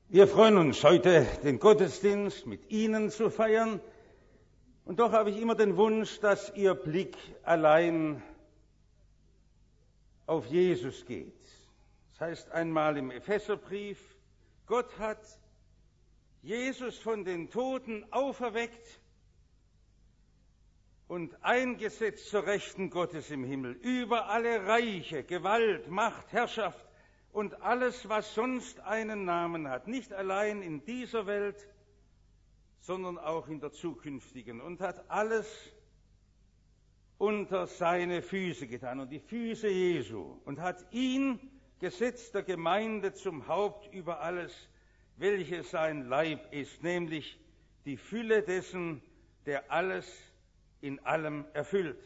Wir freuen uns, heute den Gottesdienst mit Ihnen zu feiern. Und doch habe ich immer den Wunsch, dass Ihr Blick allein auf Jesus geht. Das heißt einmal im Epheserbrief, Gott hat Jesus von den Toten auferweckt und eingesetzt zur Rechten Gottes im Himmel, über alle Reiche, Gewalt, Macht, Herrschaft und alles, was sonst einen Namen hat, nicht allein in dieser Welt, sondern auch in der zukünftigen, und hat alles unter seine Füße getan und die Füße Jesu und hat ihn gesetzt der Gemeinde zum Haupt über alles, welches sein Leib ist, nämlich die Fülle dessen, der alles in allem erfüllt.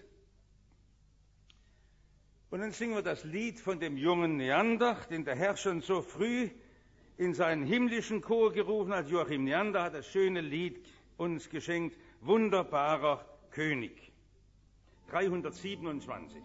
Und dann singen wir das Lied von dem jungen Neander, den der Herr schon so früh in seinen himmlischen Chor gerufen hat. Joachim Neander hat das schöne Lied uns geschenkt, Wunderbarer König. 327.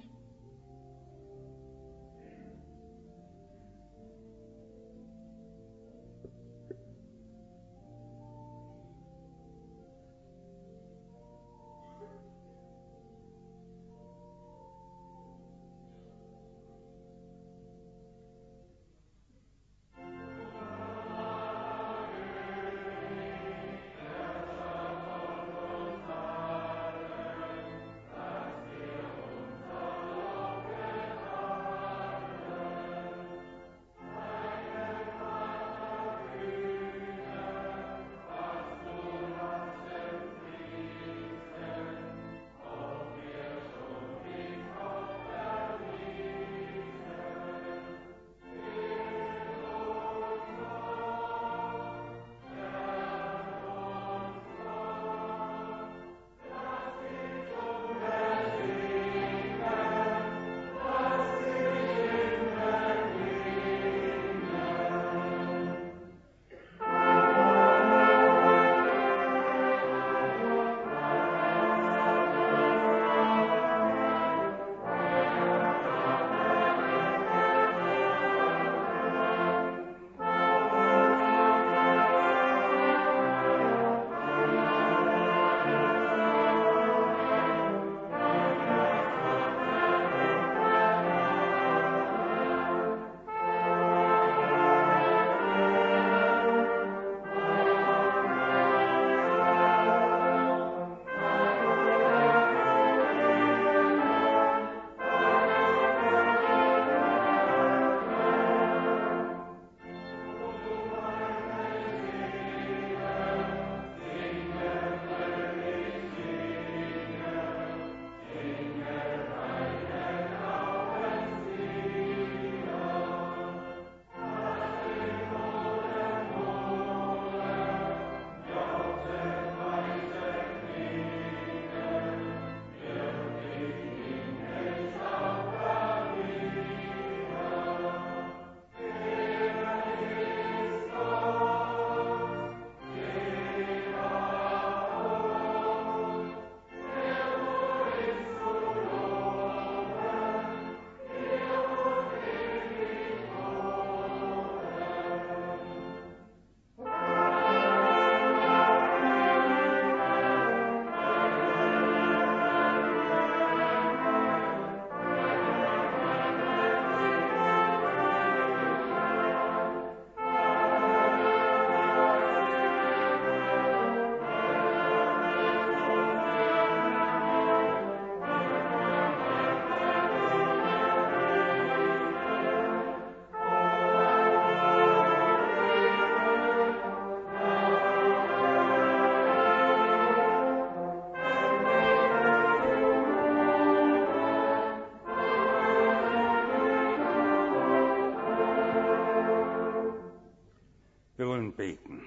Wir wollen beten.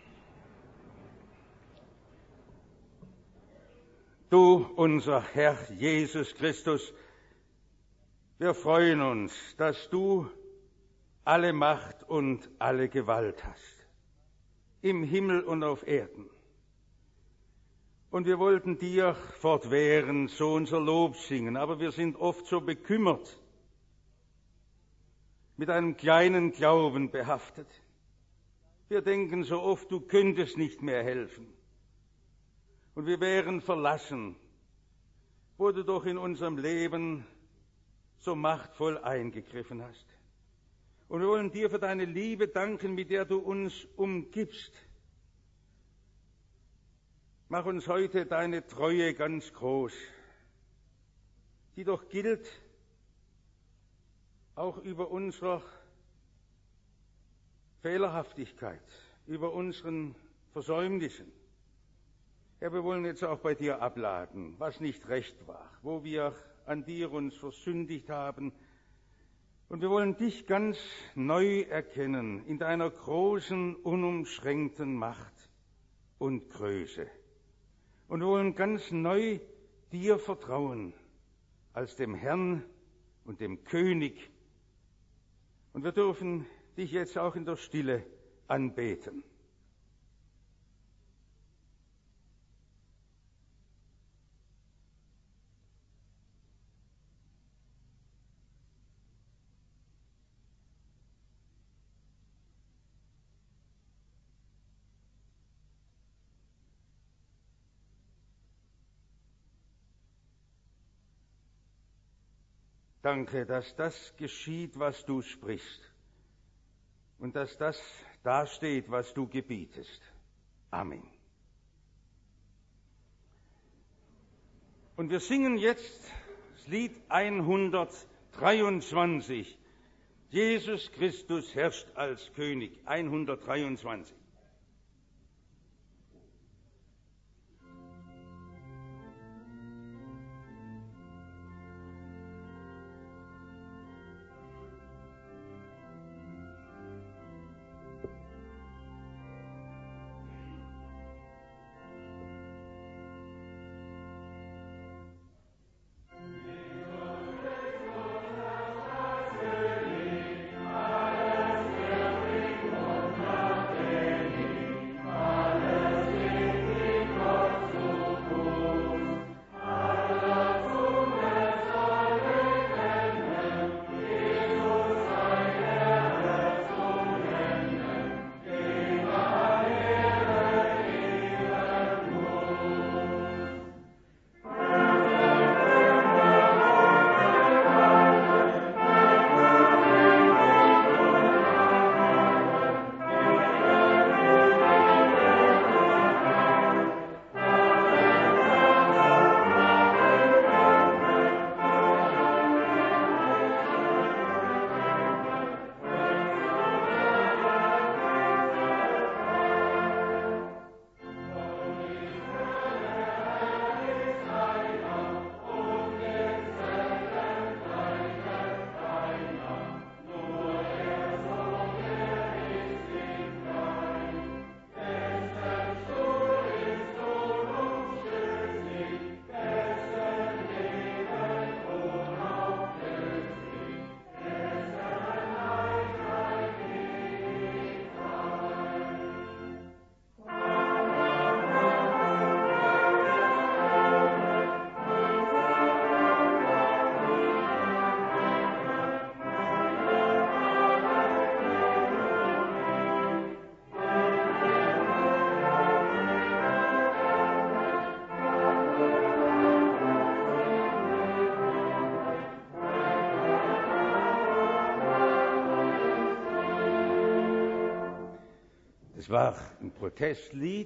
Du, unser Herr Jesus Christus, wir freuen uns, dass du alle Macht und alle Gewalt hast, im Himmel und auf Erden. Und wir wollten dir fortwährend so unser Lob singen, aber wir sind oft so bekümmert, mit einem kleinen Glauben behaftet. Wir denken so oft, du könntest nicht mehr helfen. Und wir wären verlassen, wo du doch in unserem Leben so machtvoll eingegriffen hast. Und wir wollen dir für deine Liebe danken, mit der du uns umgibst. Mach uns heute deine Treue ganz groß, die doch gilt auch über unserer Fehlerhaftigkeit, über unseren Versäumnissen. Herr, wir wollen jetzt auch bei dir abladen, was nicht recht war, wo wir an dir uns versündigt haben. Und wir wollen dich ganz neu erkennen in deiner großen, unumschränkten Macht und Größe. Und wir wollen ganz neu dir vertrauen als dem Herrn und dem König. Und wir dürfen dich jetzt auch in der Stille anbeten. Danke, dass das geschieht, was du sprichst, und dass das dasteht, was du gebietest. Amen. Und wir singen jetzt das Lied 123. Jesus Christus herrscht als König. 123. Es war ein Protestlied,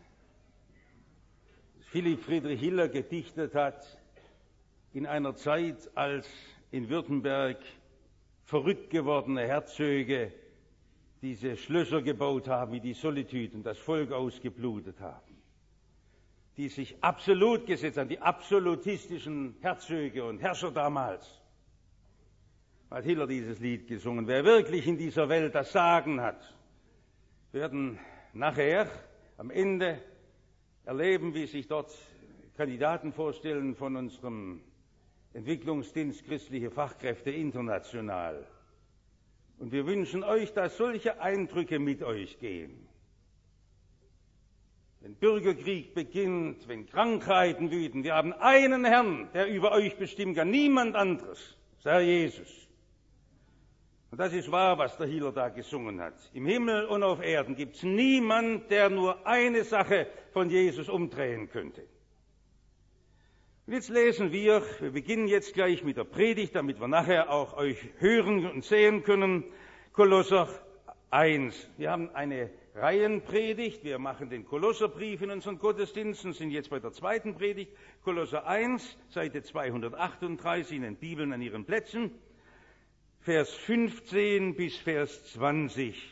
das Philipp Friedrich Hiller gedichtet hat, in einer Zeit, als in Württemberg verrückt gewordene Herzöge diese Schlösser gebaut haben, wie die Solitude, und das Volk ausgeblutet haben, die sich absolut gesetzt haben, die absolutistischen Herzöge und Herrscher damals. Hat Hiller dieses Lied gesungen. Wer wirklich in dieser Welt das Sagen hat, werden nachher am Ende erleben, wie sich dort Kandidaten vorstellen von unserem Entwicklungsdienst Christliche Fachkräfte international. Und wir wünschen euch, dass solche Eindrücke mit euch gehen. Wenn Bürgerkrieg beginnt, wenn Krankheiten wüten, wir haben einen Herrn, der über euch bestimmen kann, niemand anderes, sei Jesus. Und das ist wahr, was der Hiller da gesungen hat. Im Himmel und auf Erden gibt es niemand, der nur eine Sache von Jesus umdrehen könnte. Und jetzt lesen wir beginnen jetzt gleich mit der Predigt, damit wir nachher auch euch hören und sehen können, Kolosser 1. Wir haben eine Reihenpredigt, wir machen den Kolosserbrief in unseren Gottesdiensten, sind jetzt bei der zweiten Predigt, Kolosser 1, Seite 238 in den Bibeln an ihren Plätzen, Vers 15 bis Vers 20.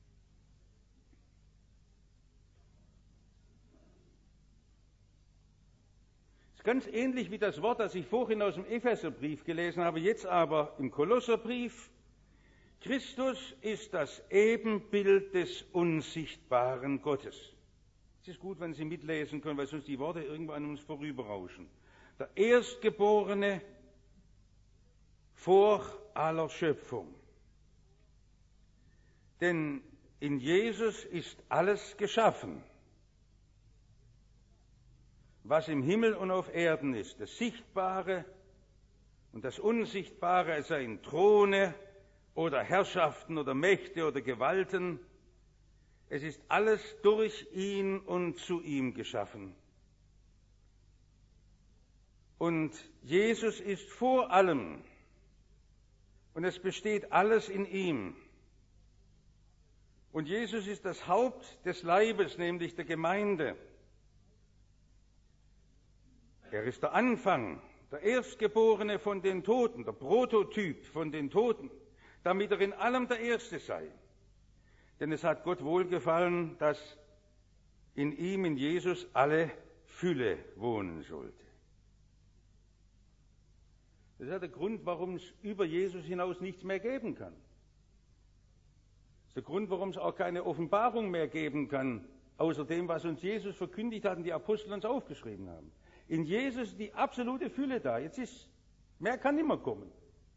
Das ist ganz ähnlich wie das Wort, das ich vorhin aus dem Epheserbrief gelesen habe, jetzt aber im Kolosserbrief. Christus ist das Ebenbild des unsichtbaren Gottes. Es ist gut, wenn Sie mitlesen können, weil sonst die Worte irgendwo an uns vorüberrauschen. Der Erstgeborene vor aller Schöpfung. Denn in Jesus ist alles geschaffen, was im Himmel und auf Erden ist. Das Sichtbare und das Unsichtbare, es seien Throne oder Herrschaften oder Mächte oder Gewalten. Es ist alles durch ihn und zu ihm geschaffen. Und Jesus ist vor allem. Und es besteht alles in ihm. Und Jesus ist das Haupt des Leibes, nämlich der Gemeinde. Er ist der Anfang, der Erstgeborene von den Toten, der Prototyp von den Toten, damit er in allem der Erste sei. Denn es hat Gott wohlgefallen, dass in ihm, in Jesus, alle Fülle wohnen sollte. Das ist ja der Grund, warum es über Jesus hinaus nichts mehr geben kann. Das ist der Grund, warum es auch keine Offenbarung mehr geben kann, außer dem, was uns Jesus verkündigt hat und die Apostel uns aufgeschrieben haben. In Jesus ist die absolute Fülle da. Mehr kann nicht mehr kommen.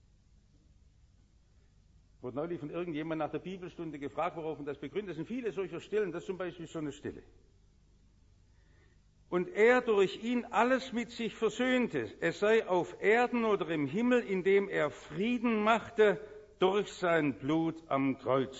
Ich wurde neulich von irgendjemandem nach der Bibelstunde gefragt, worauf man das begründet. Das sind viele solcher Stellen, das ist zum Beispiel so eine Stelle. Und er durch ihn alles mit sich versöhnte, es sei auf Erden oder im Himmel, indem er Frieden machte durch sein Blut am Kreuz.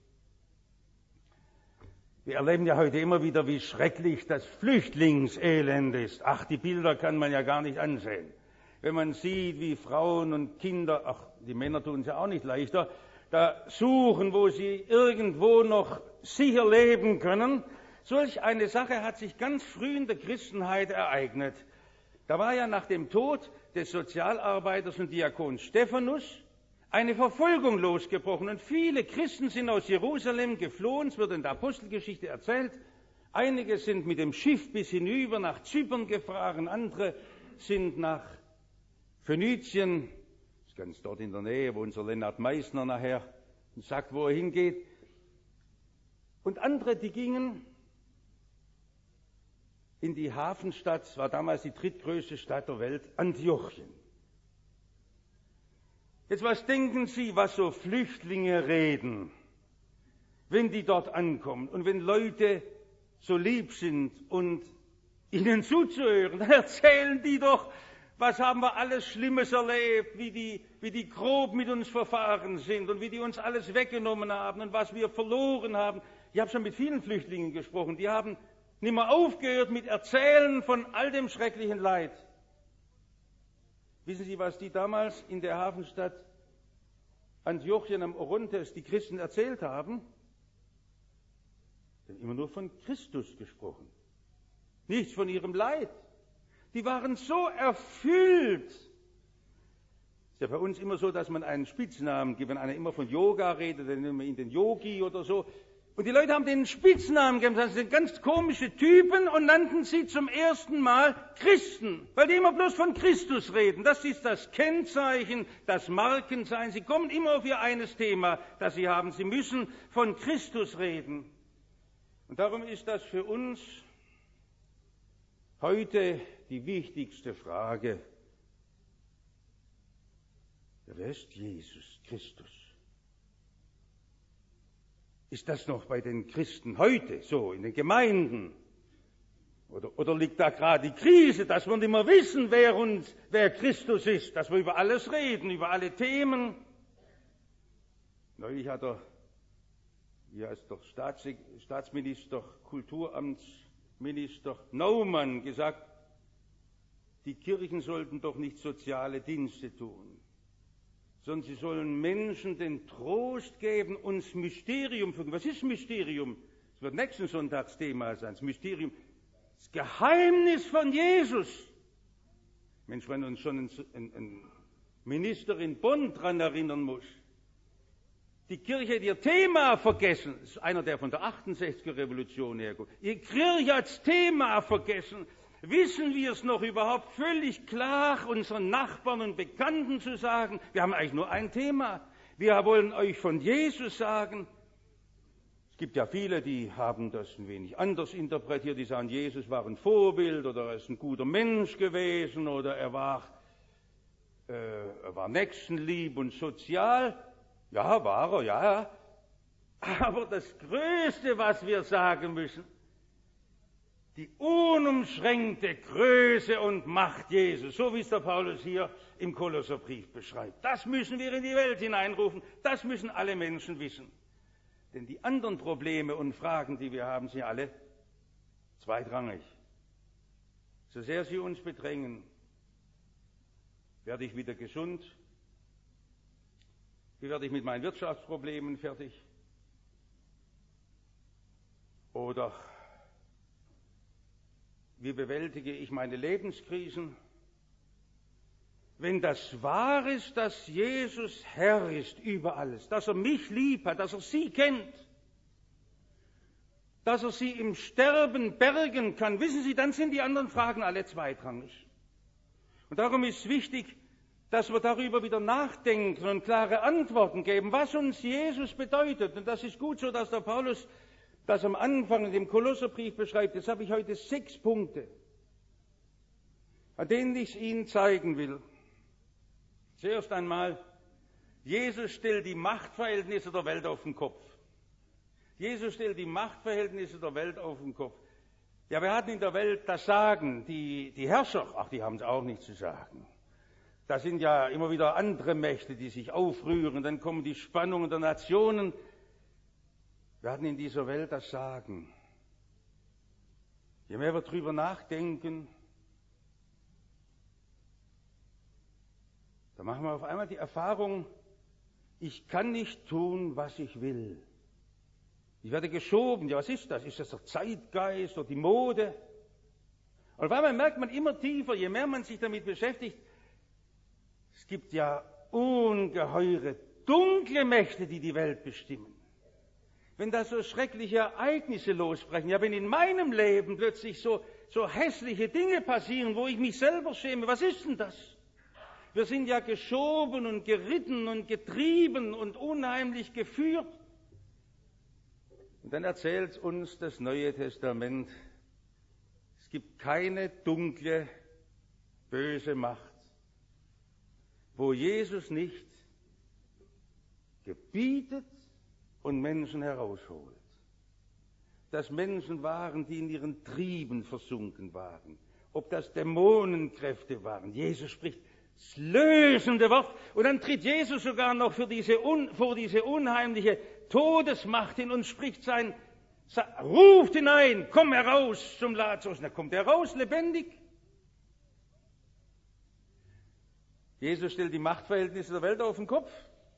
Wir erleben ja heute immer wieder, wie schrecklich das Flüchtlingselend ist. Ach, die Bilder kann man ja gar nicht ansehen. Wenn man sieht, wie Frauen und Kinder, die Männer tun es ja auch nicht leichter, da suchen, wo sie irgendwo noch sicher leben können. Solch eine Sache hat sich ganz früh in der Christenheit ereignet. Da war ja nach dem Tod des Sozialarbeiters und Diakons Stephanus eine Verfolgung losgebrochen. Und viele Christen sind aus Jerusalem geflohen, es wird in der Apostelgeschichte erzählt. Einige sind mit dem Schiff bis hinüber nach Zypern gefahren, andere sind nach Phönizien, das ist ganz dort in der Nähe, wo unser Lennart Meissner nachher sagt, wo er hingeht. Und andere, die gingen in die Hafenstadt, es war damals die drittgrößte Stadt der Welt, Antiochien. Jetzt, was denken Sie, was so Flüchtlinge reden, wenn die dort ankommen und wenn Leute so lieb sind und ihnen zuzuhören, dann erzählen die doch, was haben wir alles Schlimmes erlebt, wie die grob mit uns verfahren sind und wie die uns alles weggenommen haben und was wir verloren haben. Ich habe schon mit vielen Flüchtlingen gesprochen, die haben nicht mehr aufgehört mit Erzählen von all dem schrecklichen Leid. Wissen Sie, was die damals in der Hafenstadt Antiochien am Orontes die Christen erzählt haben? Die haben immer nur von Christus gesprochen, nichts von ihrem Leid. Die waren so erfüllt. Es ist ja bei uns immer so, dass man einen Spitznamen gibt, wenn einer immer von Yoga redet, dann nennen wir ihn den Yogi oder so. Und die Leute haben den Spitznamen gegeben, das sind ganz komische Typen und nannten sie zum ersten Mal Christen, weil die immer bloß von Christus reden. Das ist das Kennzeichen, das Markenzeichen. Sie kommen immer auf ihr eines Thema, das sie haben. Sie müssen von Christus reden. Und darum ist das für uns heute die wichtigste Frage. Wer ist Jesus Christus? Ist das noch bei den Christen heute so, in den Gemeinden? Oder liegt da gerade die Krise, dass wir nicht mehr wissen, wer Christus ist, dass wir über alles reden, über alle Themen? Neulich hat wie heißt der Staatsminister, Kulturamtsminister Naumann gesagt, die Kirchen sollten doch nicht soziale Dienste tun, sondern sie sollen Menschen den Trost geben, uns Mysterium für. Was ist Mysterium? Das wird nächsten Sonntagsthema sein. Das Mysterium, das Geheimnis von Jesus. Mensch, wenn uns schon ein Minister in Bonn daran erinnern muss. Die Kirche hat ihr Thema vergessen. Das ist einer, der von der 68er Revolution herkommt. Die Kirche hat das Thema vergessen. Wissen wir es noch überhaupt völlig klar, unseren Nachbarn und Bekannten zu sagen, wir haben eigentlich nur ein Thema. Wir wollen euch von Jesus sagen. Es gibt ja viele, die haben das ein wenig anders interpretiert. Die sagen, Jesus war ein Vorbild oder er ist ein guter Mensch gewesen oder er war nächstenlieb und sozial. Ja, war er, ja. Aber das Größte, was wir sagen müssen, die unumschränkte Größe und Macht Jesus, so wie es der Paulus hier im Kolosserbrief beschreibt. Das müssen wir in die Welt hineinrufen, das müssen alle Menschen wissen. Denn die anderen Probleme und Fragen, die wir haben, sind alle zweitrangig. So sehr sie uns bedrängen, werde ich wieder gesund? Wie werde ich mit meinen Wirtschaftsproblemen fertig? Oder wie bewältige ich meine Lebenskrisen? Wenn das wahr ist, dass Jesus Herr ist über alles, dass er mich lieb hat, dass er Sie kennt, dass er Sie im Sterben bergen kann, wissen Sie, dann sind die anderen Fragen alle zweitrangig. Und darum ist es wichtig, dass wir darüber wieder nachdenken und klare Antworten geben, was uns Jesus bedeutet. Und das ist gut so, dass der Paulus das am Anfang in dem Kolosserbrief beschreibt. Jetzt habe ich heute 6 Punkte, an denen ich es Ihnen zeigen will. Zuerst einmal, Jesus stellt die Machtverhältnisse der Welt auf den Kopf. Jesus stellt die Machtverhältnisse der Welt auf den Kopf. Ja, wir hatten in der Welt das Sagen, die Herrscher, die haben es auch nicht zu sagen. Da sind ja immer wieder andere Mächte, die sich aufrühren, dann kommen die Spannungen der Nationen. Wir hatten in dieser Welt das Sagen. Je mehr wir drüber nachdenken, da machen wir auf einmal die Erfahrung, ich kann nicht tun, was ich will. Ich werde geschoben. Ja, was ist das? Ist das der Zeitgeist oder die Mode? Und auf einmal merkt man immer tiefer, je mehr man sich damit beschäftigt, es gibt ja ungeheure dunkle Mächte, die die Welt bestimmen. Wenn da so schreckliche Ereignisse losbrechen, ja, wenn in meinem Leben plötzlich so hässliche Dinge passieren, wo ich mich selber schäme, was ist denn das? Wir sind ja geschoben und geritten und getrieben und unheimlich geführt. Und dann erzählt uns das Neue Testament, es gibt keine dunkle, böse Macht, wo Jesus nicht gebietet und Menschen herausholt. Dass Menschen waren, die in ihren Trieben versunken waren. Ob das Dämonenkräfte waren. Jesus spricht das lösende Wort. Und dann tritt Jesus sogar noch vor diese unheimliche Todesmacht hin und spricht ruft hinein, komm heraus zum Lazarus. Und da kommt er raus, lebendig. Jesus stellt die Machtverhältnisse der Welt auf den Kopf.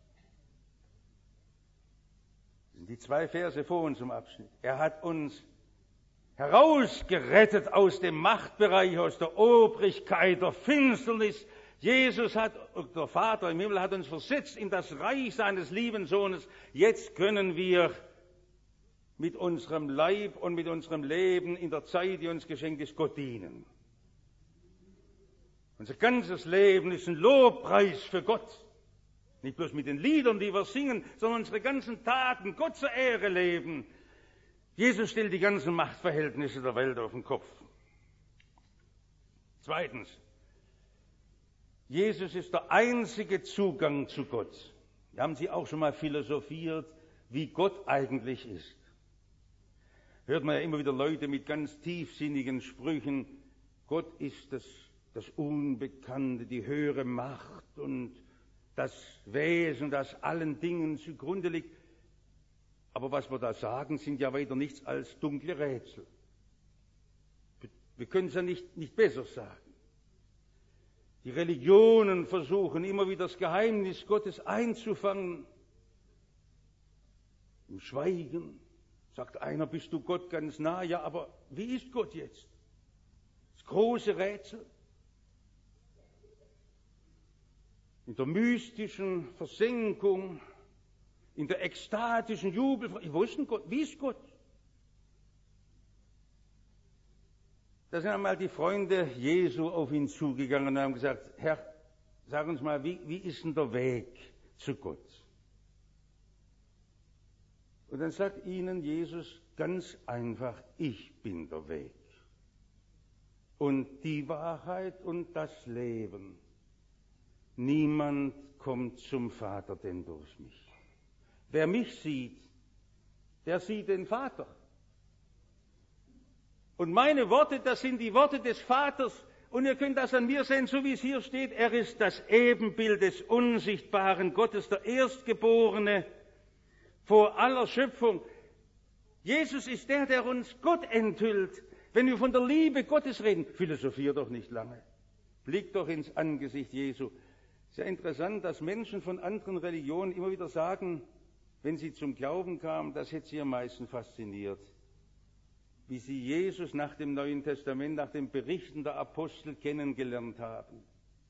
Das sind die 2 Verse vor uns im Abschnitt. Er hat uns herausgerettet aus dem Machtbereich, aus der Obrigkeit, der Finsternis. Jesus der Vater im Himmel hat uns versetzt in das Reich seines lieben Sohnes. Jetzt können wir mit unserem Leib und mit unserem Leben in der Zeit, die uns geschenkt ist, Gott dienen. Unser ganzes Leben ist ein Lobpreis für Gott. Nicht bloß mit den Liedern, die wir singen, sondern unsere ganzen Taten Gott zur Ehre leben. Jesus stellt die ganzen Machtverhältnisse der Welt auf den Kopf. Zweitens, Jesus ist der einzige Zugang zu Gott. Wir haben Sie auch schon mal philosophiert, wie Gott eigentlich ist. Hört man ja immer wieder Leute mit ganz tiefsinnigen Sprüchen. Gott ist das Unbekannte, die höhere Macht und das Wesen, das allen Dingen zugrunde liegt. Aber was wir da sagen, sind ja weiter nichts als dunkle Rätsel. Wir können es ja nicht besser sagen. Die Religionen versuchen immer wieder das Geheimnis Gottes einzufangen. Im Schweigen sagt einer, bist du Gott ganz nah? Ja, aber wie ist Gott jetzt? Das große Rätsel. In der mystischen Versenkung, in der ekstatischen Jubel. Wo ist denn Gott? Wie ist Gott? Da sind einmal die Freunde Jesu auf ihn zugegangen und haben gesagt, Herr, sag uns mal, wie ist denn der Weg zu Gott? Und dann sagt ihnen Jesus ganz einfach, ich bin der Weg und die Wahrheit und das Leben. Niemand kommt zum Vater denn durch mich. Wer mich sieht, der sieht den Vater. Und meine Worte, das sind die Worte des Vaters. Und ihr könnt das an mir sehen, so wie es hier steht. Er ist das Ebenbild des unsichtbaren Gottes, der Erstgeborene vor aller Schöpfung. Jesus ist der uns Gott enthüllt. Wenn wir von der Liebe Gottes reden, philosophier doch nicht lange. Blick doch ins Angesicht Jesu. Sehr interessant, dass Menschen von anderen Religionen immer wieder sagen, wenn sie zum Glauben kamen, das hätte sie am meisten fasziniert. Wie sie Jesus nach dem Neuen Testament, nach den Berichten der Apostel kennengelernt haben.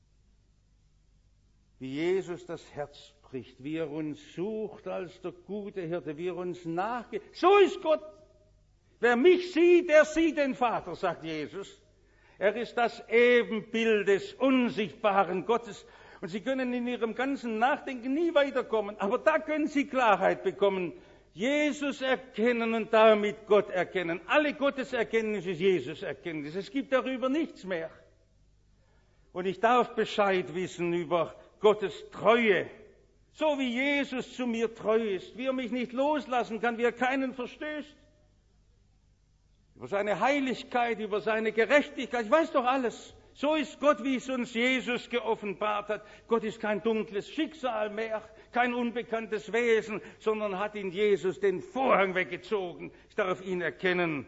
Wie Jesus das Herz bricht, wie er uns sucht als der gute Hirte, wie er uns nachgeht. So ist Gott. Wer mich sieht, der sieht den Vater, sagt Jesus. Er ist das Ebenbild des unsichtbaren Gottes. Und Sie können in Ihrem ganzen Nachdenken nie weiterkommen. Aber da können Sie Klarheit bekommen. Jesus erkennen und damit Gott erkennen. Alle Gotteserkenntnis ist Jesus-Erkenntnis. Es gibt darüber nichts mehr. Und ich darf Bescheid wissen über Gottes Treue. So wie Jesus zu mir treu ist, wie er mich nicht loslassen kann, wie er keinen verstößt. Über seine Heiligkeit, über seine Gerechtigkeit, ich weiß doch alles. So ist Gott, wie es uns Jesus geoffenbart hat. Gott ist kein dunkles Schicksal mehr, kein unbekanntes Wesen, sondern hat in Jesus den Vorhang weggezogen. Ich darf ihn erkennen.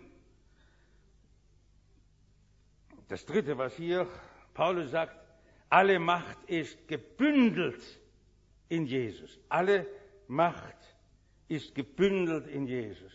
Das Dritte, was hier Paulus sagt, alle Macht ist gebündelt in Jesus. Alle Macht ist gebündelt in Jesus.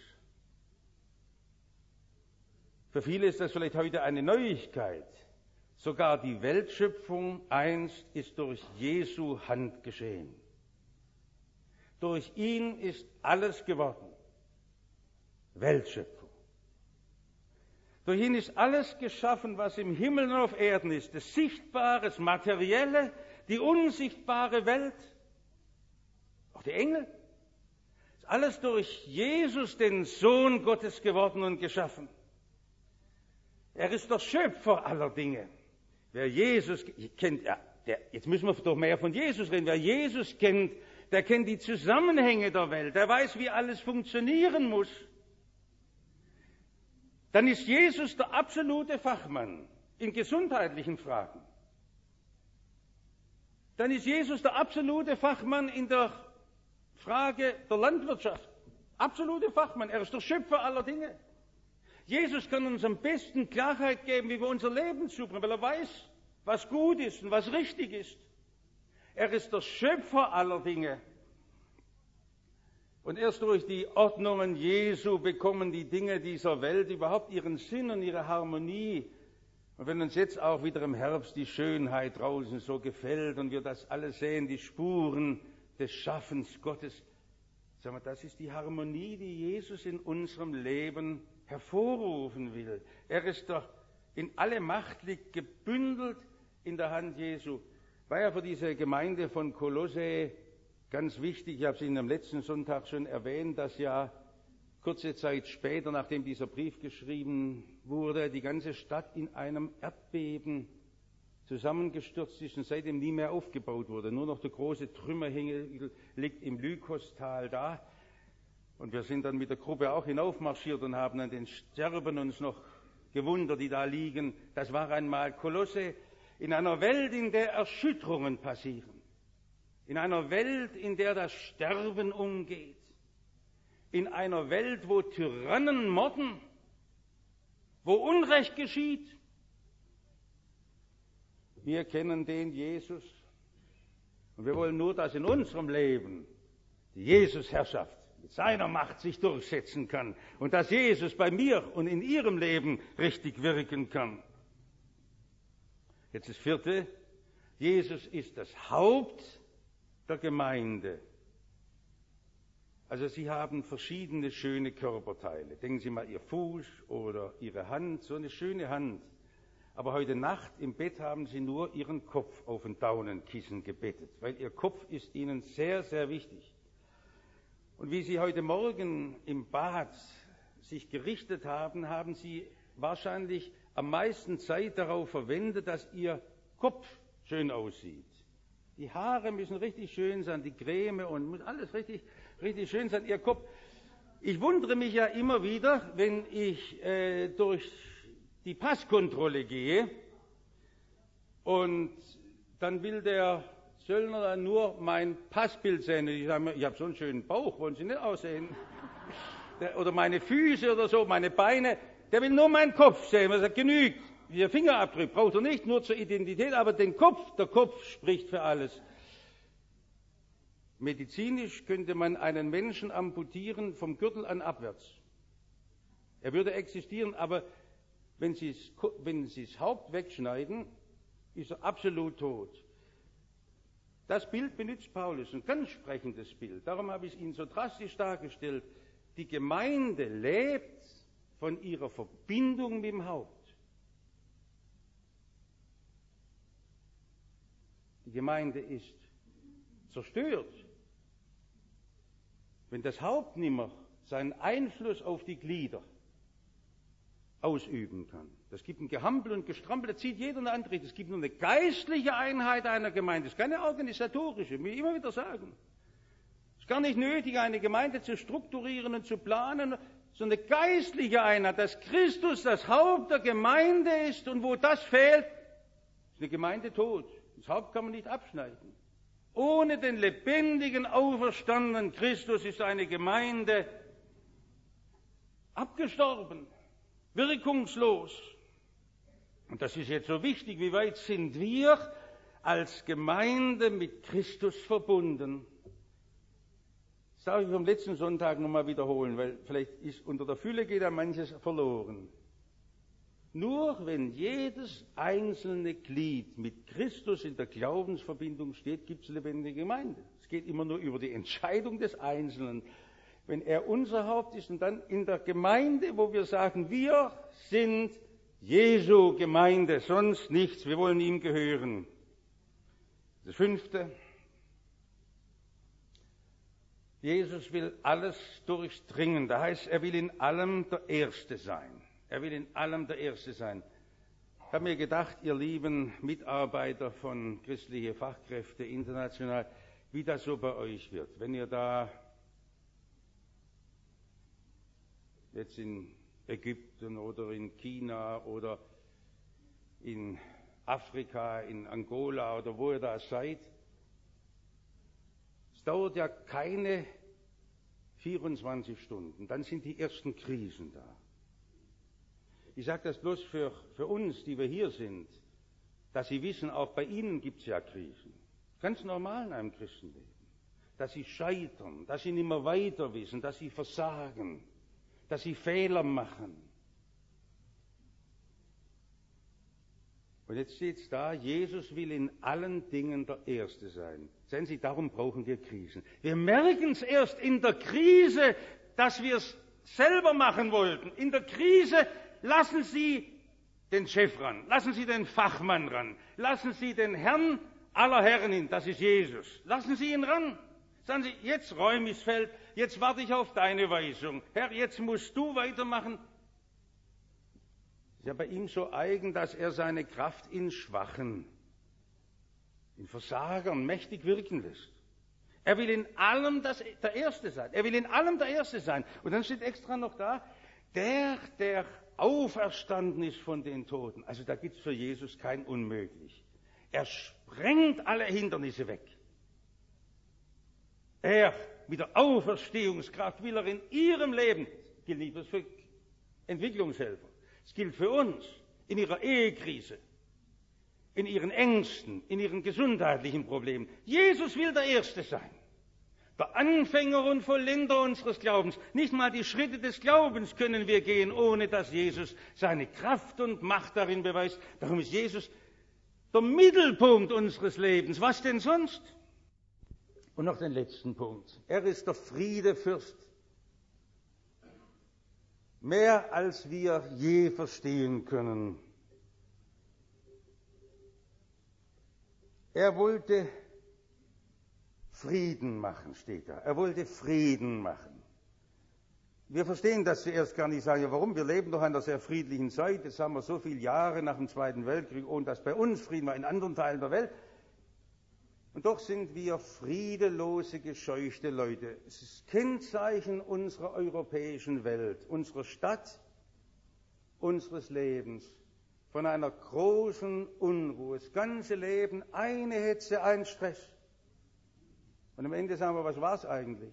Für viele ist das vielleicht heute eine Neuigkeit. Sogar die Weltschöpfung einst ist durch Jesu Hand geschehen. Durch ihn ist alles geworden. Weltschöpfung. Durch ihn ist alles geschaffen, was im Himmel und auf Erden ist. Das Sichtbare, das Materielle, die unsichtbare Welt, auch die Engel. Ist alles durch Jesus, den Sohn Gottes, geworden und geschaffen. Er ist der Schöpfer aller Dinge. Wer Jesus kennt, jetzt müssen wir doch mehr von Jesus reden. Wer Jesus kennt, der kennt die Zusammenhänge der Welt. Der weiß, wie alles funktionieren muss. Dann ist Jesus der absolute Fachmann in gesundheitlichen Fragen. Dann ist Jesus der absolute Fachmann in der Frage der Landwirtschaft. Absolute Fachmann. Er ist der Schöpfer aller Dinge. Jesus kann uns am besten Klarheit geben, wie wir unser Leben zubringen, weil er weiß, was gut ist und was richtig ist. Er ist der Schöpfer aller Dinge. Und erst durch die Ordnungen Jesu bekommen die Dinge dieser Welt überhaupt ihren Sinn und ihre Harmonie. Und wenn uns jetzt auch wieder im Herbst die Schönheit draußen so gefällt und wir das alles sehen, die Spuren des Schaffens Gottes, sagen wir, das ist die Harmonie, die Jesus in unserem Leben hervorrufen will. Er ist doch in alle Macht liegt gebündelt in der Hand Jesu. War ja für diese Gemeinde von Kolosse ganz wichtig, ich habe es Ihnen am letzten Sonntag schon erwähnt, dass ja kurze Zeit später, nachdem dieser Brief geschrieben wurde, die ganze Stadt in einem Erdbeben zusammengestürzt ist und seitdem nie mehr aufgebaut wurde. Nur noch der große Trümmerhügel liegt im Lykostal da. Und wir sind dann mit der Gruppe auch hinaufmarschiert und haben an den Sterben uns noch gewundert, die da liegen. Das war einmal Kolosse in einer Welt, in der Erschütterungen passieren. In einer Welt, in der das Sterben umgeht. In einer Welt, wo Tyrannen morden, wo Unrecht geschieht. Wir kennen den Jesus und wir wollen nur, dass in unserem Leben die Jesus-Herrschaft mit seiner Macht sich durchsetzen kann und dass Jesus bei mir und in Ihrem Leben richtig wirken kann. Jetzt das vierte, Jesus ist das Haupt der Gemeinde. Also Sie haben verschiedene schöne Körperteile. Denken Sie mal Ihr Fuß oder Ihre Hand, so eine schöne Hand. Aber heute Nacht im Bett haben Sie nur Ihren Kopf auf ein Daunenkissen gebettet, weil Ihr Kopf ist Ihnen sehr, sehr wichtig. Und wie Sie heute Morgen im Bad sich gerichtet haben, haben Sie wahrscheinlich am meisten Zeit darauf verwendet, dass Ihr Kopf schön aussieht. Die Haare müssen richtig schön sein, die Creme und muss alles richtig schön sein, Ihr Kopf. Ich wundere mich ja immer wieder, wenn ich durch die Passkontrolle gehe und dann will der Söldner dann nur mein Passbild sehen. Ich sage mir, ich habe so einen schönen Bauch, wollen Sie nicht aussehen? Oder meine Füße oder so, meine Beine. Der will nur meinen Kopf sehen. Er sagt, genügt. Ihr Fingerabdruck braucht er nicht, nur zur Identität, aber der Kopf spricht für alles. Medizinisch könnte man einen Menschen amputieren vom Gürtel an abwärts. Er würde existieren, aber wenn Sie das Haupt wegschneiden, ist er absolut tot. Das Bild benutzt Paulus, ein ganz sprechendes Bild. Darum habe ich es Ihnen so drastisch dargestellt. Die Gemeinde lebt von ihrer Verbindung mit dem Haupt. Die Gemeinde ist zerstört, wenn das Haupt nicht mehr seinen Einfluss auf die Glieder ausüben kann. Das gibt ein Gehampel und Gestrampel, da zieht jeder eine andere Richtung. Es gibt nur eine geistliche Einheit einer Gemeinde, es ist keine organisatorische, will ich immer wieder sagen. Es ist gar nicht nötig, eine Gemeinde zu strukturieren und zu planen, sondern eine geistliche Einheit, dass Christus das Haupt der Gemeinde ist und wo das fehlt, ist eine Gemeinde tot. Das Haupt kann man nicht abschneiden. Ohne den lebendigen, auferstandenen Christus ist eine Gemeinde abgestorben, wirkungslos. Und das ist jetzt so wichtig, wie weit sind wir als Gemeinde mit Christus verbunden? Das darf ich vom letzten Sonntag nochmal wiederholen, weil vielleicht ist unter der Fülle geht da manches verloren. Nur wenn jedes einzelne Glied mit Christus in der Glaubensverbindung steht, gibt es lebendige Gemeinde. Es geht immer nur über die Entscheidung des Einzelnen. Wenn er unser Haupt ist und dann in der Gemeinde, wo wir sagen, wir sind Jesu Gemeinde, sonst nichts, wir wollen ihm gehören. Das fünfte, Jesus will alles durchdringen. Das heißt, er will in allem der Erste sein. Er will in allem der Erste sein. Ich habe mir gedacht, ihr lieben Mitarbeiter von Christliche Fachkräfte international, wie das so bei euch wird. Wenn ihr da jetzt in Ägypten oder in China oder in Afrika, in Angola oder wo ihr da seid, es dauert ja keine 24 Stunden, dann sind die ersten Krisen da. Ich sage das bloß für uns, die wir hier sind, dass Sie wissen, auch bei Ihnen gibt es ja Krisen. Ganz normal in einem Christenleben. Dass Sie scheitern, dass Sie nicht mehr weiter wissen, dass Sie versagen, dass Sie Fehler machen. Und jetzt steht es da, Jesus will in allen Dingen der Erste sein. Sehen Sie, darum brauchen wir Krisen. Wir merken es erst in der Krise, dass wir es selber machen wollten. In der Krise lassen Sie den Chef ran, lassen Sie den Fachmann ran, lassen Sie den Herrn aller Herren hin, das ist Jesus. Lassen Sie ihn ran. Sagen Sie, jetzt räume ich das Feld, jetzt warte ich auf deine Weisung. Herr, jetzt musst du weitermachen. Es ist ja bei ihm so eigen, dass er seine Kraft in Schwachen, in Versagern mächtig wirken lässt. Er will in allem der Erste sein. Er will in allem der Erste sein. Und dann steht extra noch da, der auferstanden ist von den Toten. Also da gibt es für Jesus kein Unmöglich. Er sprengt alle Hindernisse weg. Er mit der Auferstehungskraft will er in ihrem Leben, das gilt nicht bloß für Entwicklungshelfer, es gilt für uns, in ihrer Ehekrise, in ihren Ängsten, in ihren gesundheitlichen Problemen. Jesus will der Erste sein. Der Anfänger und Vollender unseres Glaubens. Nicht mal die Schritte des Glaubens können wir gehen, ohne dass Jesus seine Kraft und Macht darin beweist. Darum ist Jesus der Mittelpunkt unseres Lebens. Was denn sonst? Und noch den letzten Punkt. Er ist der Friedefürst. Mehr als wir je verstehen können. Er wollte Frieden machen, steht da. Er wollte Frieden machen. Wir verstehen das zuerst gar nicht, sagen, warum? Wir leben doch in einer sehr friedlichen Zeit. Jetzt haben wir so viele Jahre nach dem Zweiten Weltkrieg, ohne dass bei uns Frieden war, in anderen Teilen der Welt. Und doch sind wir friedelose, gescheuchte Leute. Es ist Kennzeichen unserer europäischen Welt, unserer Stadt, unseres Lebens, von einer großen Unruhe. Das ganze Leben, eine Hetze, ein Stress. Und am Ende sagen wir, was war es eigentlich?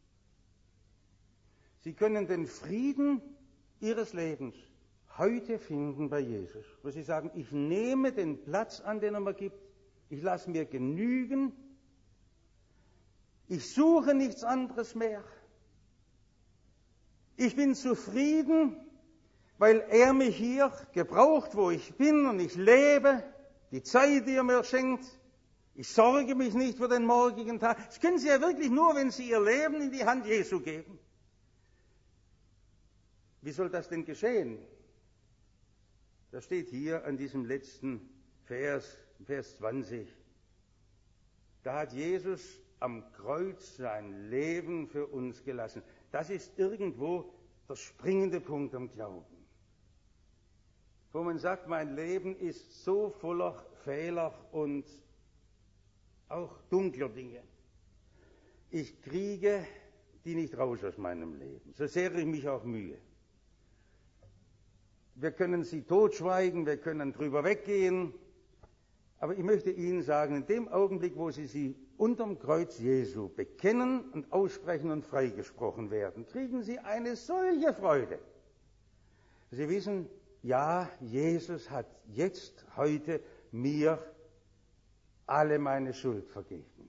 Sie können den Frieden Ihres Lebens heute finden bei Jesus, wo Sie sagen, ich nehme den Platz an, den er mir gibt, ich lasse mir genügen, ich suche nichts anderes mehr. Ich bin zufrieden, weil er mich hier gebraucht, wo ich bin und ich lebe, die Zeit, die er mir schenkt. Ich sorge mich nicht für den morgigen Tag. Das können Sie ja wirklich nur, wenn Sie Ihr Leben in die Hand Jesu geben. Wie soll das denn geschehen? Das steht hier an diesem letzten Vers, Vers 20. Da hat Jesus am Kreuz sein Leben für uns gelassen. Das ist irgendwo der springende Punkt am Glauben. Wo man sagt, mein Leben ist so voller Fehler und auch dunkler Dinge. Ich kriege die nicht raus aus meinem Leben, so sehr ich mich auch mühe. Wir können sie totschweigen, wir können drüber weggehen, aber ich möchte Ihnen sagen, in dem Augenblick, wo Sie unterm Kreuz Jesu bekennen und aussprechen und freigesprochen werden, kriegen Sie eine solche Freude. Sie wissen, ja, Jesus hat jetzt, heute mir alle meine Schuld vergeben.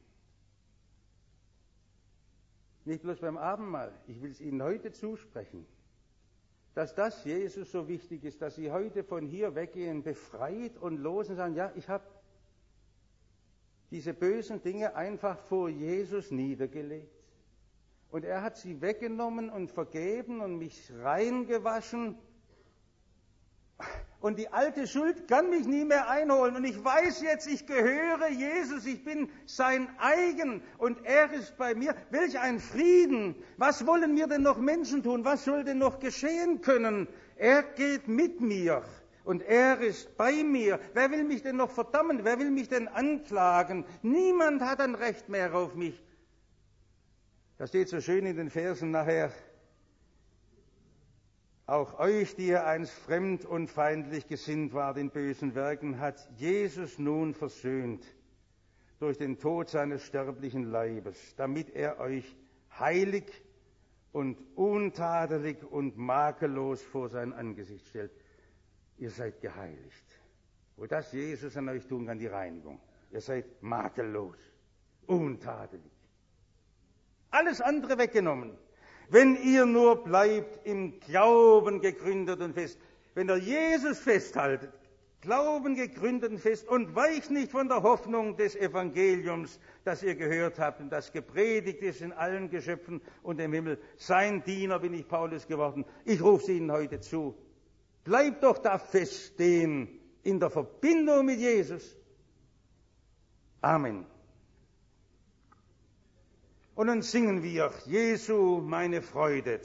Nicht bloß beim Abendmahl, ich will es Ihnen heute zusprechen, dass das Jesus so wichtig ist, dass Sie heute von hier weggehen, befreit und los und sagen, ja, ich habe diese bösen Dinge einfach vor Jesus niedergelegt. Und er hat sie weggenommen und vergeben und mich reingewaschen. Und die alte Schuld kann mich nie mehr einholen. Und ich weiß jetzt, ich gehöre Jesus, ich bin sein eigen und er ist bei mir. Welch ein Frieden! Was wollen mir denn noch Menschen tun? Was soll denn noch geschehen können? Er geht mit mir und er ist bei mir. Wer will mich denn noch verdammen? Wer will mich denn anklagen? Niemand hat ein Recht mehr auf mich. Das steht so schön in den Versen nachher. Auch euch, die ihr einst fremd und feindlich gesinnt wart in bösen Werken, hat Jesus nun versöhnt durch den Tod seines sterblichen Leibes, damit er euch heilig und untadelig und makellos vor sein Angesicht stellt. Ihr seid geheiligt. Wo das Jesus an euch tun kann, die Reinigung. Ihr seid makellos, untadelig. Alles andere weggenommen. Wenn ihr nur bleibt im Glauben gegründet und fest, wenn ihr Jesus festhaltet, Glauben gegründet und fest und weicht nicht von der Hoffnung des Evangeliums, das ihr gehört habt und das gepredigt ist in allen Geschöpfen und im Himmel. Sein Diener bin ich, Paulus, geworden. Ich rufe es Ihnen heute zu. Bleibt doch da fest stehen in der Verbindung mit Jesus. Amen. Und dann singen wir Jesu meine Freude,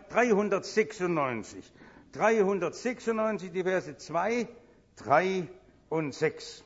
396. 396, die Verse 2, 3 und 6.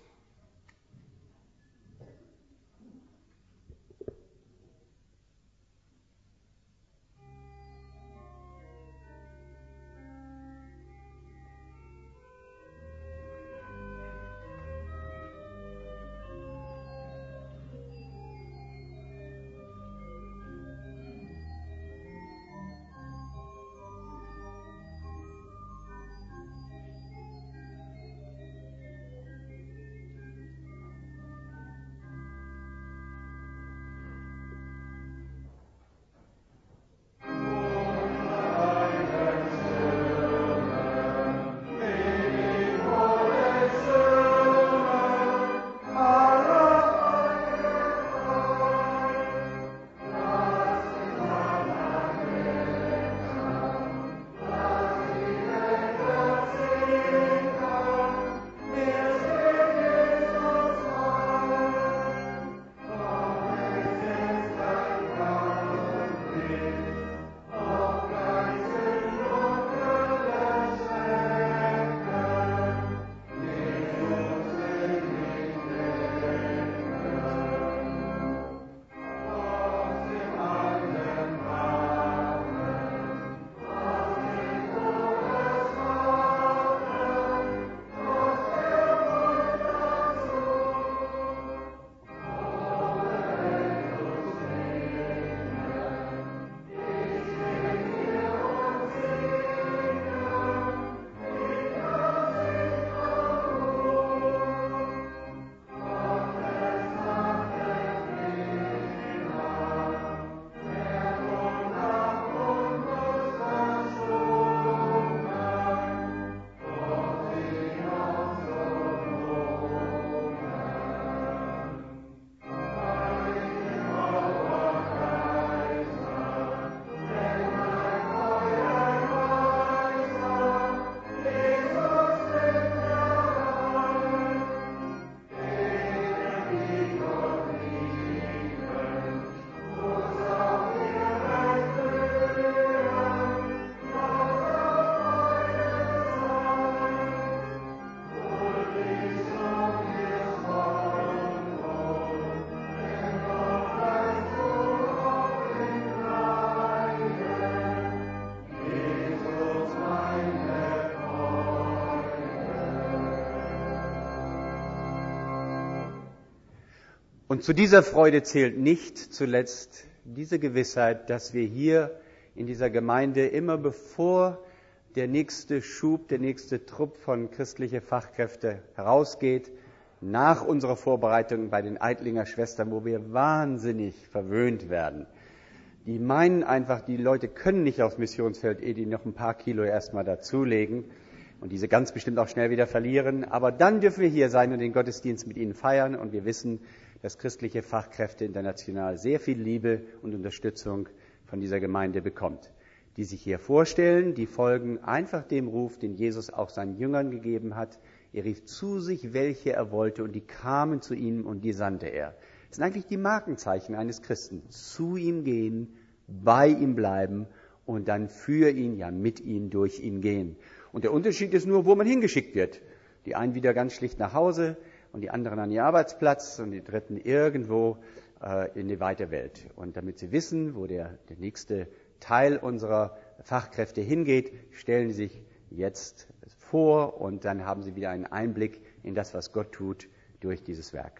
Und zu dieser Freude zählt nicht zuletzt diese Gewissheit, dass wir hier in dieser Gemeinde immer bevor der nächste Schub, der nächste Trupp von christlichen Fachkräften herausgeht, nach unserer Vorbereitung bei den Eitlinger Schwestern, wo wir wahnsinnig verwöhnt werden. Die meinen einfach, die Leute können nicht aufs Missionsfeld, ehe die noch ein paar Kilo erstmal dazulegen und diese ganz bestimmt auch schnell wieder verlieren. Aber dann dürfen wir hier sein und den Gottesdienst mit ihnen feiern. Und wir wissen, dass christliche Fachkräfte international sehr viel Liebe und Unterstützung von dieser Gemeinde bekommt. Die sich hier vorstellen, die folgen einfach dem Ruf, den Jesus auch seinen Jüngern gegeben hat. Er rief zu sich, welche er wollte, und die kamen zu ihm und die sandte er. Das sind eigentlich die Markenzeichen eines Christen. Zu ihm gehen, bei ihm bleiben und dann für ihn, ja mit ihm, durch ihn gehen. Und der Unterschied ist nur, wo man hingeschickt wird. Die einen wieder ganz schlicht nach Hause und die anderen an den Arbeitsplatz und die dritten irgendwo in die weite Welt. Und damit sie wissen, wo der nächste Teil unserer Fachkräfte hingeht, stellen sie sich jetzt vor und dann haben sie wieder einen Einblick in das, was Gott tut durch dieses Werk.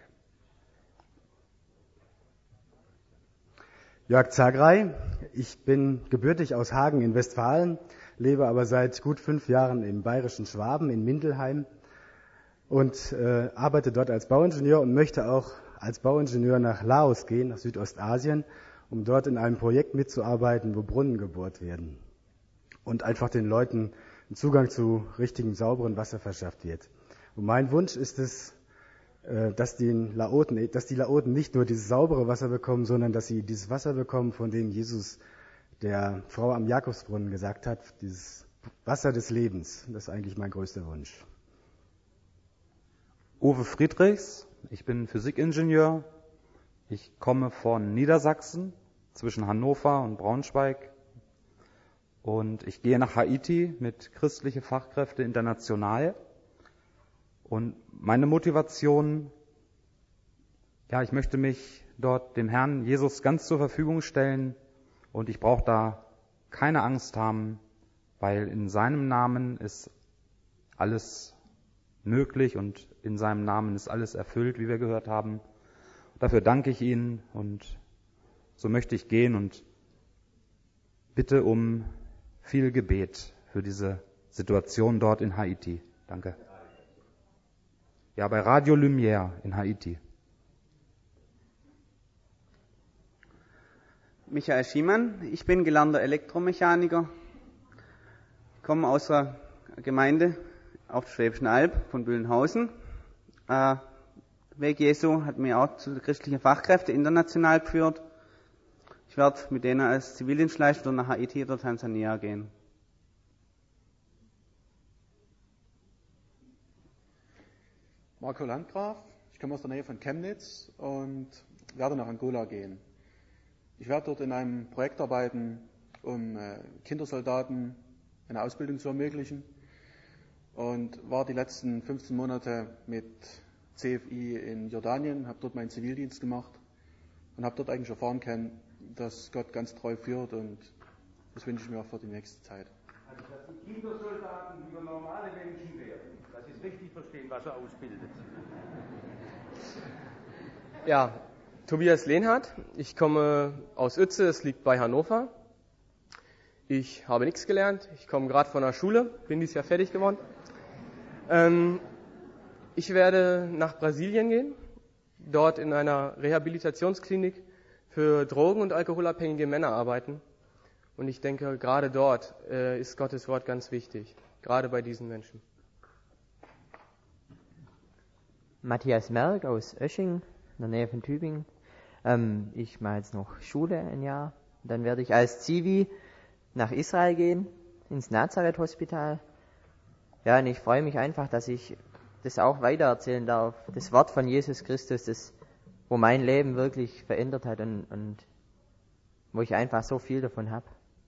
Jörg Zagrey, ich bin gebürtig aus Hagen in Westfalen, lebe aber seit gut 5 Jahren im bayerischen Schwaben in Mindelheim und arbeite dort als Bauingenieur und möchte auch als Bauingenieur nach Laos gehen, nach Südostasien, um dort in einem Projekt mitzuarbeiten, wo Brunnen gebohrt werden und einfach den Leuten einen Zugang zu richtigem, sauberen Wasser verschafft wird. Und mein Wunsch ist es, dass die Laoten nicht nur dieses saubere Wasser bekommen, sondern dass sie dieses Wasser bekommen, von dem Jesus der Frau am Jakobsbrunnen gesagt hat, dieses Wasser des Lebens. Das ist eigentlich mein größter Wunsch. Uwe Friedrichs, ich bin Physikingenieur. Ich komme von Niedersachsen, zwischen Hannover und Braunschweig. Und ich gehe nach Haiti mit christlichen Fachkräften international. Und meine Motivation, ich möchte mich dort dem Herrn Jesus ganz zur Verfügung stellen und ich brauche da keine Angst haben, weil in seinem Namen ist alles möglich und in seinem Namen ist alles erfüllt, wie wir gehört haben. Dafür danke ich Ihnen und so möchte ich gehen und bitte um viel Gebet für diese Situation dort in Haiti. Danke. Ja, bei Radio Lumière in Haiti. Michael Schiemann, ich bin gelernter Elektromechaniker, komme aus der Gemeinde auf der Schwäbischen Alb von Büllenhausen. Der Weg Jesu hat mich auch zu christlichen Fachkräften international geführt. Ich werde mit denen als Zivildienstleister nach Haiti oder Tansania gehen. Marco Landgraf, ich komme aus der Nähe von Chemnitz und werde nach Angola gehen. Ich werde dort in einem Projekt arbeiten, um Kindersoldaten eine Ausbildung zu ermöglichen und war die letzten 15 Monate mit CFI in Jordanien, habe dort meinen Zivildienst gemacht und habe dort eigentlich erfahren können, dass Gott ganz treu führt und das wünsche ich mir auch für die nächste Zeit. Also, dass die Kindersoldaten wieder normale Menschen werden, dass sie es richtig verstehen, was er ausbildet. Ja, Tobias Lehnhardt, ich komme aus Uetze, es liegt bei Hannover. Ich habe nichts gelernt, ich komme gerade von der Schule, bin dieses Jahr fertig geworden. Ich werde nach Brasilien gehen, dort in einer Rehabilitationsklinik für drogen- und alkoholabhängige Männer arbeiten. Und ich denke, gerade dort ist Gottes Wort ganz wichtig, gerade bei diesen Menschen. Matthias Merck aus Oesching, in der Nähe von Tübingen. Ich mache jetzt noch Schule ein Jahr. Dann werde ich als Zivi nach Israel gehen, ins Nazareth-Hospital. Ja, und ich freue mich einfach, dass ich das auch weitererzählen darf. Das Wort von Jesus Christus, das, wo mein Leben wirklich verändert hat und wo ich einfach so viel davon habe.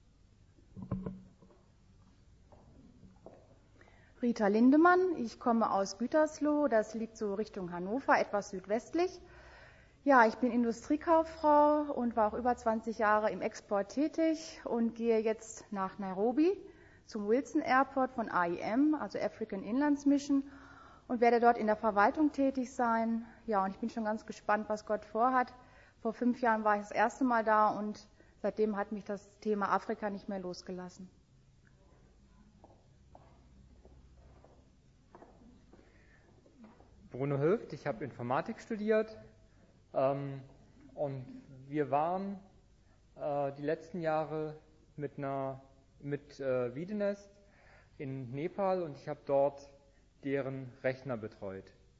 Rita Lindemann, ich komme aus Gütersloh, das liegt so Richtung Hannover, etwas südwestlich. Ja, ich bin Industriekauffrau und war auch über 20 Jahre im Export tätig und gehe jetzt nach Nairobi zum Wilson Airport von AIM, also African Inlands Mission. und werde dort in der Verwaltung tätig sein. Ja, und ich bin schon ganz gespannt, was Gott vorhat. Vor 5 Jahren war ich das erste Mal da und seitdem hat mich das Thema Afrika nicht mehr losgelassen. Bruno Höft, ich habe Informatik studiert und wir waren die letzten Jahre mit Wiedenest in Nepal und ich habe dort deren Rechner betreut.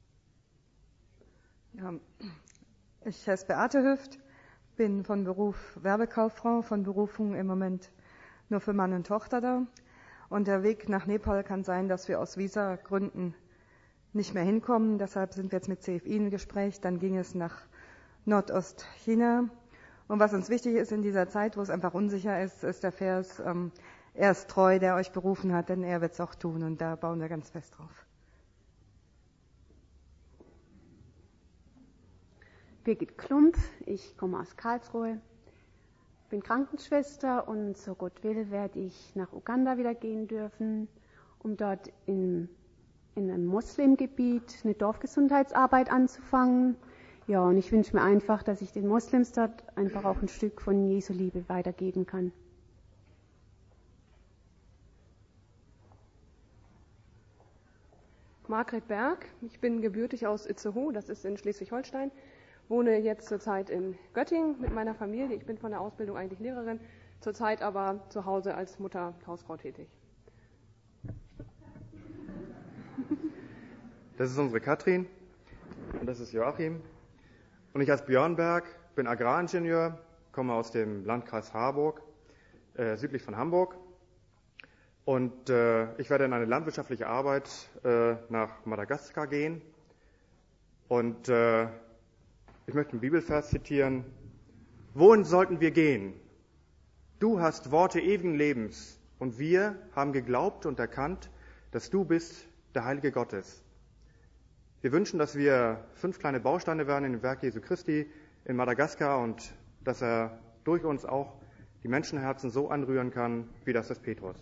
Ja, ich heiße Beate Höft, bin von Beruf Werbekauffrau, von Berufung im Moment nur für Mann und Tochter da. Und der Weg nach Nepal kann sein, dass wir aus Visagründen nicht mehr hinkommen. Deshalb sind wir jetzt mit CFI im Gespräch. Dann ging es nach Nordostchina. Und was uns wichtig ist in dieser Zeit, wo es einfach unsicher ist, ist der Vers, er ist treu, der euch berufen hat, denn er wird es auch tun. Und da bauen wir ganz fest drauf. Birgit Klump, ich komme aus Karlsruhe, bin Krankenschwester und so Gott will, werde ich nach Uganda wieder gehen dürfen, um dort in einem Muslimgebiet eine Dorfgesundheitsarbeit anzufangen. Ja, und ich wünsche mir einfach, dass ich den Moslems dort einfach auch ein Stück von Jesu Liebe weitergeben kann. Margret Berg, ich bin gebürtig aus Itzehoe, das ist in Schleswig-Holstein, wohne jetzt zurzeit in Göttingen mit meiner Familie. Ich bin von der Ausbildung eigentlich Lehrerin, zurzeit aber zu Hause als Mutter, Hausfrau tätig. Das ist unsere Katrin und das ist Joachim. Und ich als Björn Berg bin Agraringenieur, komme aus dem Landkreis Harburg, südlich von Hamburg. Und ich werde in eine landwirtschaftliche Arbeit nach Madagaskar gehen. Und ich möchte einen Bibelvers zitieren. Wohin sollten wir gehen? Du hast Worte ewigen Lebens und wir haben geglaubt und erkannt, dass du bist der Heilige Gottes. Wir wünschen, dass wir 5 kleine Bausteine werden in dem Werk Jesu Christi in Madagaskar und dass er durch uns auch die Menschenherzen so anrühren kann, wie das ist Petrus.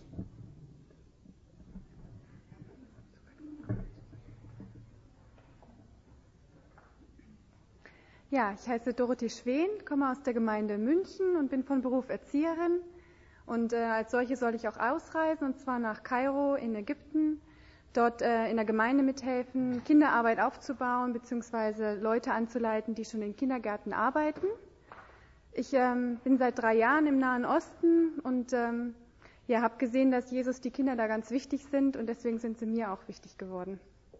Ja, ich heiße Dorothee Schwen, komme aus der Gemeinde München und bin von Beruf Erzieherin. Und als solche soll ich auch ausreisen, und zwar nach Kairo in Ägypten, dort in der Gemeinde mithelfen, Kinderarbeit aufzubauen bzw. Leute anzuleiten, die schon in Kindergärten arbeiten. Ich bin seit 3 Jahren im Nahen Osten und habe gesehen, dass Jesus die Kinder da ganz wichtig sind und deswegen sind sie mir auch wichtig geworden.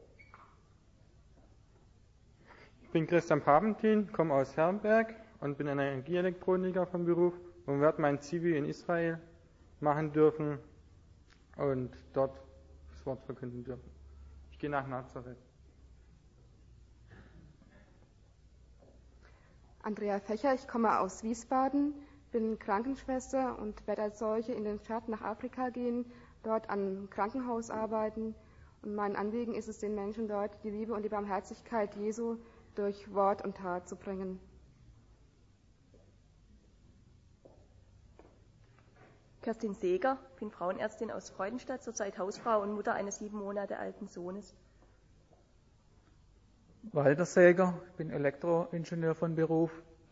Ich bin Christian Papentin, komme aus Herrenberg und bin ein Energieelektroniker vom Beruf und werde mein Zivi in Israel machen dürfen und dort das Wort verkünden dürfen. Ich gehe nach Nazareth. Andrea Fächer, ich komme aus Wiesbaden, bin Krankenschwester und werde als solche in den Pferd nach Afrika gehen, dort am Krankenhaus arbeiten. Und mein Anliegen ist es, den Menschen dort die Liebe und die Barmherzigkeit Jesu durch Wort und Tat zu bringen. Kerstin Seeger, bin Frauenärztin aus Freudenstadt, zurzeit Hausfrau und Mutter eines 7 Monate alten Sohnes. Walter Säger, ich bin Elektroingenieur von Beruf.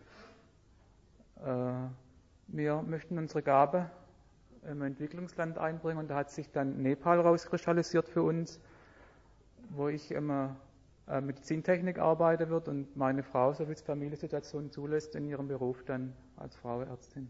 Wir möchten unsere Gabe im Entwicklungsland einbringen und da hat sich dann Nepal rauskristallisiert für uns, wo ich immer Medizintechnik arbeiten wird und meine Frau, so wie es Familiensituation zulässt, in ihrem Beruf dann als Frauenärztin.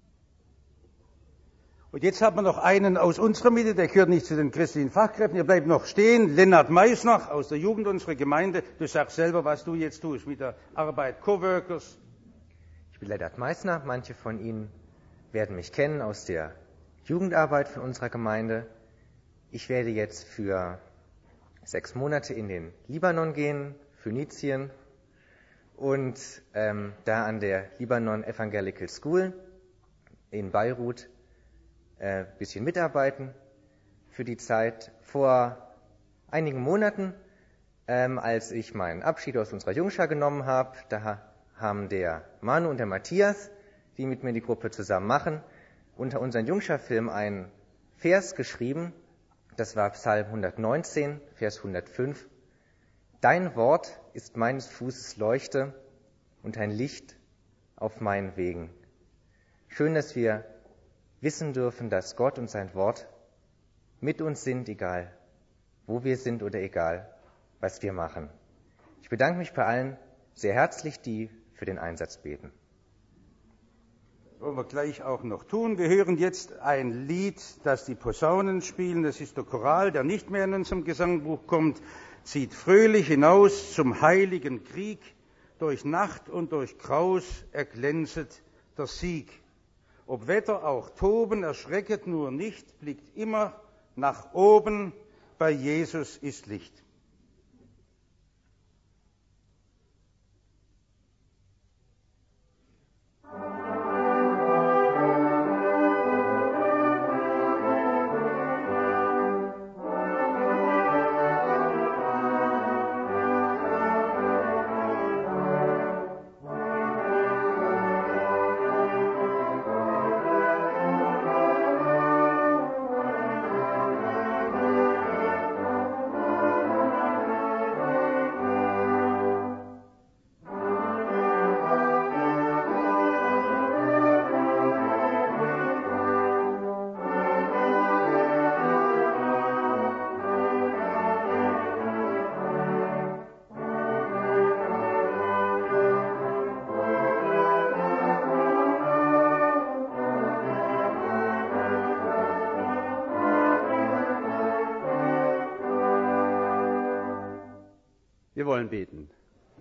Und jetzt hat man noch einen aus unserer Mitte, der gehört nicht zu den christlichen Fachkräften, der bleibt noch stehen, Lennart Meisner aus der Jugend unserer Gemeinde. Du sagst selber, was du jetzt tust mit der Arbeit Coworkers. Ich bin Lennart Meisner, manche von Ihnen werden mich kennen aus der Jugendarbeit von unserer Gemeinde. Ich werde jetzt für 6 Monate in den Libanon gehen, Phönizien, und da an der Libanon Evangelical School in Beirut bisschen mitarbeiten für die Zeit. Vor einigen Monaten, als ich meinen Abschied aus unserer Jungschar genommen habe, da haben der Manu und der Matthias, die mit mir die Gruppe zusammen machen, unter unseren Jungschar-Film einen Vers geschrieben. Das war Psalm 119, Vers 105. Dein Wort ist meines Fußes Leuchte und ein Licht auf meinen Wegen. Schön, dass wir wissen dürfen, dass Gott und sein Wort mit uns sind, egal wo wir sind oder egal was wir machen. Ich bedanke mich bei allen sehr herzlich, die für den Einsatz beten. Wollen wir gleich auch noch tun. Wir hören jetzt ein Lied, das die Posaunen spielen. Das ist der Choral, der nicht mehr in unserem Gesangbuch kommt. Zieht fröhlich hinaus zum heiligen Krieg. Durch Nacht und durch Graus erglänzet der Sieg. Ob Wetter auch toben, erschrecket nur nicht, blickt immer nach oben, bei Jesus ist Licht. Wir wollen beten.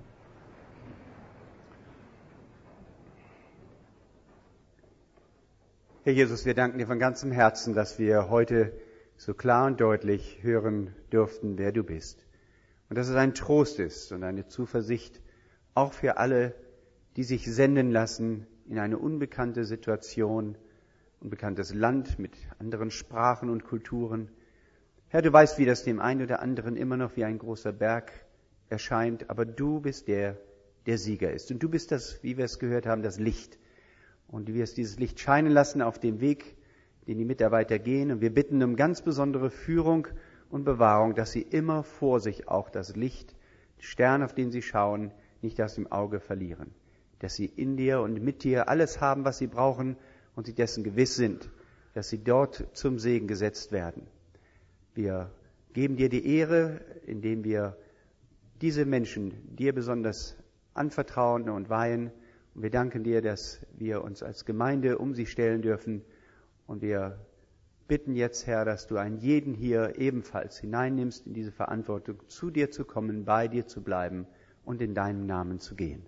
Herr Jesus, wir danken dir von ganzem Herzen, dass wir heute so klar und deutlich hören durften, wer du bist. Und dass es ein Trost ist und eine Zuversicht, auch für alle, die sich senden lassen in eine unbekannte Situation, unbekanntes Land mit anderen Sprachen und Kulturen. Herr, du weißt, wie das dem einen oder anderen immer noch wie ein großer Berg erscheint, aber du bist der Sieger ist. Und du bist das, wie wir es gehört haben, das Licht. Und du wirst dieses Licht scheinen lassen auf dem Weg, den die Mitarbeiter gehen. Und wir bitten um ganz besondere Führung und Bewahrung, dass sie immer vor sich auch das Licht, den Stern, auf den sie schauen, nicht aus dem Auge verlieren. Dass sie in dir und mit dir alles haben, was sie brauchen und sie dessen gewiss sind, dass sie dort zum Segen gesetzt werden. Wir geben dir die Ehre, indem wir diese Menschen dir besonders anvertrauen und weihen. Und wir danken dir, dass wir uns als Gemeinde um sie stellen dürfen. Und wir bitten jetzt, Herr, dass du einen jeden hier ebenfalls hineinnimmst in diese Verantwortung, zu dir zu kommen, bei dir zu bleiben und in deinem Namen zu gehen.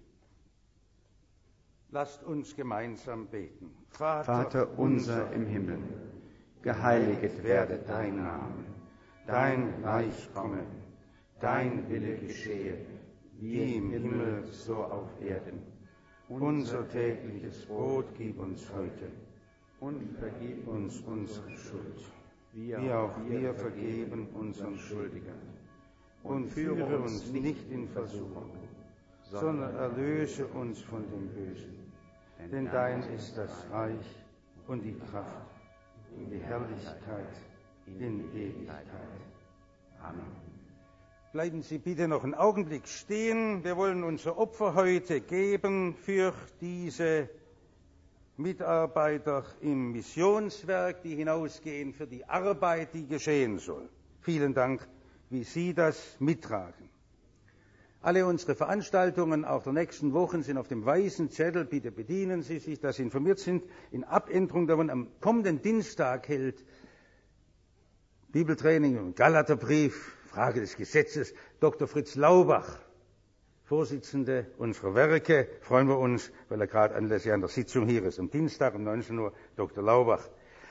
Lasst uns gemeinsam beten. Vater unser im Himmel, geheiligt werde dein Name, dein Reich komme, dein Wille geschehe, wie im Himmel so auf Erden. Unser tägliches Brot gib uns heute und vergib uns unsere Schuld, wie auch wir vergeben unseren Schuldigern. Und führe uns nicht in Versuchung, sondern erlöse uns von dem Bösen. Denn dein ist das Reich und die Kraft und die Herrlichkeit in Ewigkeit. Amen. Bleiben Sie bitte noch einen Augenblick stehen. Wir wollen unser Opfer heute geben für diese Mitarbeiter im Missionswerk, die hinausgehen für die Arbeit, die geschehen soll. Vielen Dank, wie Sie das mittragen. Alle unsere Veranstaltungen, auch der nächsten Wochen, sind auf dem weißen Zettel. Bitte bedienen Sie sich, dass Sie informiert sind. In Abänderung davon, am kommenden Dienstag hält Bibeltraining und Galaterbrief, Frage des Gesetzes, Dr. Fritz Laubach, Vorsitzende unserer Werke. Freuen wir uns, weil er gerade anlässlich einer Sitzung hier ist. Am Dienstag um 19 Uhr, Dr. Laubach.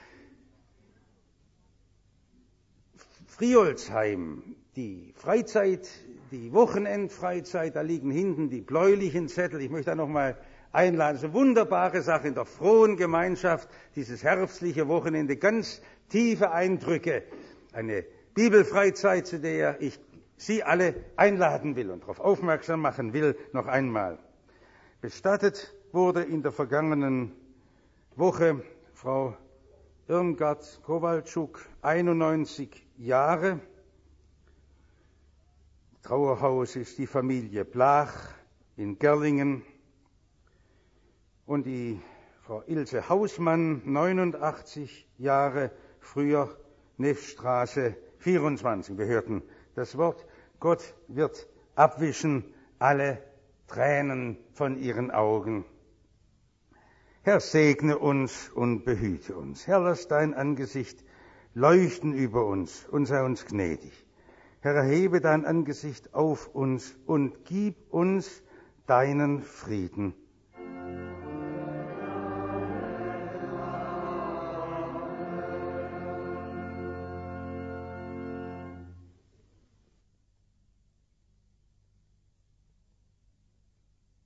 Friolsheim, die Freizeit, die Wochenendfreizeit, da liegen hinten die bläulichen Zettel. Ich möchte da nochmal einladen. Es ist eine wunderbare Sache in der frohen Gemeinschaft, dieses herbstliche Wochenende, ganz tiefe Eindrücke. Eine Bibelfreizeit, zu der ich Sie alle einladen will und darauf aufmerksam machen will, noch einmal. Bestattet wurde in der vergangenen Woche Frau Irmgard Kowalczuk, 91 Jahre. Trauerhaus ist die Familie Blach in Gerlingen und die Frau Ilse Hausmann, 89 Jahre, früher Neffstraße 24. Wir hörten das Wort, Gott wird abwischen alle Tränen von ihren Augen. Herr, segne uns und behüte uns. Herr, lass dein Angesicht leuchten über uns und sei uns gnädig. Herr, erhebe dein Angesicht auf uns und gib uns deinen Frieden.